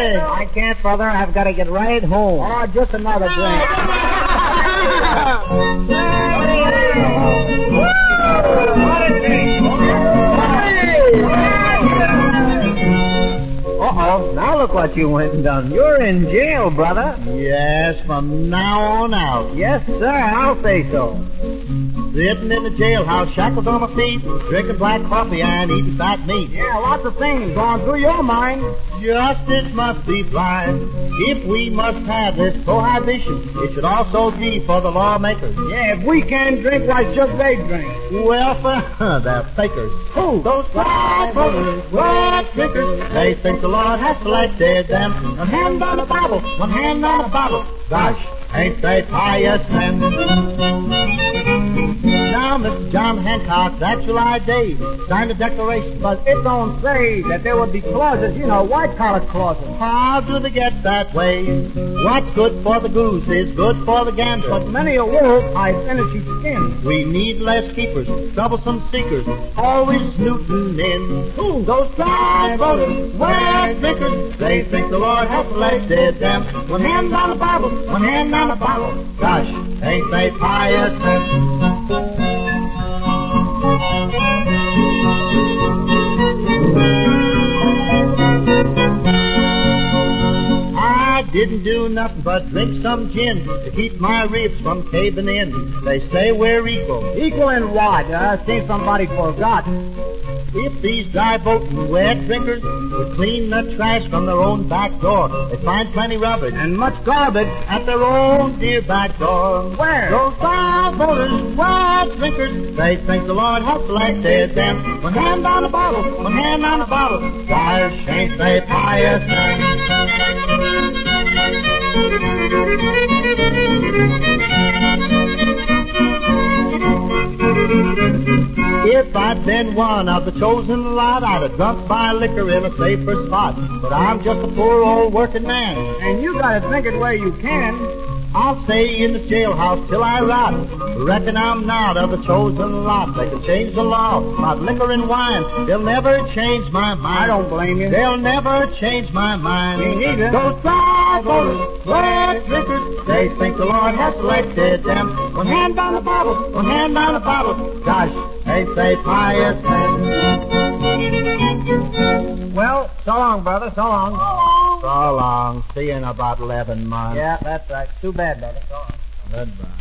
drink. I can't, brother. I've got to get right home. Oh, just another drink. Uh-oh. Now look what you went and done. You're in jail, brother. Yes, from now on out. Yes, sir. I'll say so. Sitting in the jailhouse, shackles on my feet, drinking black coffee and eating fat meat. Yeah, lots of things going through your mind. Justice must be blind. If we must have this prohibition, it should also be for the lawmakers. Yeah, if we can't drink, why should they drink? Well, they're fakers. Who? Those black voters, black drinkers. They think the Lord has selected them. One hand on the Bible, one hand on the bottle. Gosh, ain't they pious men? Now, Mr. John Hancock, that July day, signed a declaration. But it don't say that there would be clauses, white-collar clauses. How do they get that way? What's good for the goose is good for the gander. But many a wolf hides innocent skin. We need less keepers, troublesome seekers, always snooting in. Ooh, those black voters, black drinkers, they think the Lord has selected them. One hand on the Bible, one hand on the bottle. Gosh, ain't they pious men? I didn't do nothing but drink some gin to keep my ribs from caving in. They say we're equal. Equal in what? See, somebody forgot. If these dry voting wet drinkers would clean the trash from their own back door, they'd find plenty rubbish And much garbage. at their own dear back door. Where? Those dry voters, wet drinkers, they think the Lord has selected them. One hand on the bottle, one hand on the bottle. Gosh, ain't they pious men? If I'd been one of the chosen lot, I'd have drunk my liquor in a safer spot. But I'm just a poor old working man, And you got to think it where you can. I'll stay in this jailhouse till I rot. Reckon I'm not of the chosen lot. They can change the law about liquor and wine. They'll never change my mind. I don't blame you. They'll never change my mind. Me neither. Those dry voters, black drinkers, they think the Lord has selected them. One hand on the bottle, one hand on the bottle. Gosh, ain't they pious men? Well, so long, brother. So long. So long. See you in about 11 months. Yeah, that's right. Too bad, brother. So long. Goodbye.